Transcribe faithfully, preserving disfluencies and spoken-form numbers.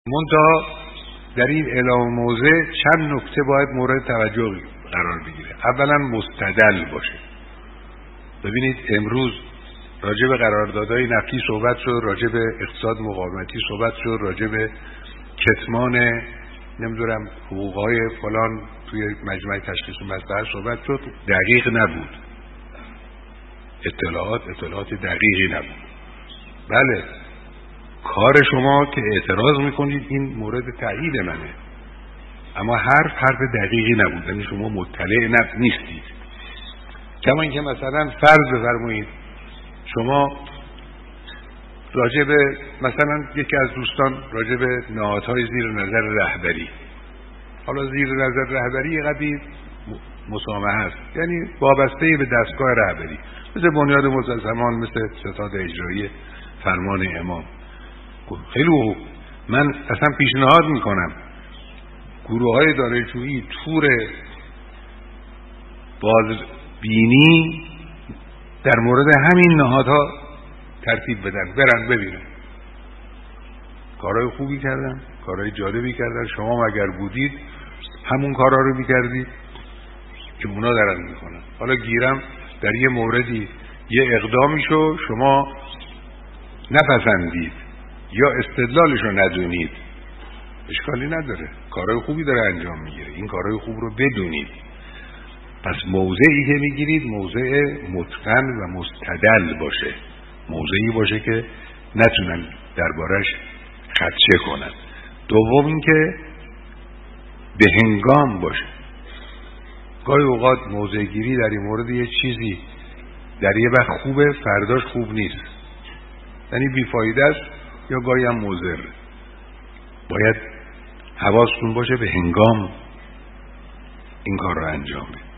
منتها در این اعلام موضع چند نکته باید مورد توجه قرار بگیره. اولا مستدل باشه. ببینید امروز راجع به قراردادهای نفتی صحبت شد، راجع به اقتصاد مقاومتی صحبت شد، راجع به کتمان نمیدونم حقوقهای فلان توی مجمع تشخیص و مصلحت صحبت شد. دقیق نبود، اطلاعات اطلاعات دقیقی نبود. بله، کار شما که اعتراض میکنید این مورد تایید منه، اما حرف حرف دقیقی نبود، یعنی شما مطلع نیستید. کما اینکه مثلا فرض بفرمایید شما راجع به مثلا یکی از دوستان راجع به نهادهای زیر نظر رهبری، حالا زیر نظر رهبری یه قدری مسامحه است، یعنی وابسته به دستگاه رهبری، مثل بنیاد ملزمان، مثل ستاد اجرایی فرمان امام. خیلی خوب، من اصلا پیشنهاد میکنم گروه های دارایی‌جویی تور بازبینی در مورد همین نهادها ترتیب بدن، برن ببینن. کارهای خوبی کردن، کارهای جالبی کردن. شما اگر بودید همون کارها رو میکردید که اونا دارن میکنن. حالا گیرم در یه موردی یه اقدامی شو شما نپسندید یا استدلالش رو ندونید، اشکالی نداره، کارهای خوبی داره انجام میگیره، این کارهای خوب رو بدونید. پس موضعی که میگیرید موضع متقن و مستدل باشه، موضعی باشه که نتونن دربارش خدشه کنن. دوم این که به هنگام باشه. گاهی اوقات موضع گیری در این مورد یه چیزی در یه وقت خوبه، فرداش خوب نیست، یعنی بیفایده است یا گاهی هم مضر. باید حواستون باشه به هنگام این کار رو انجام بدید.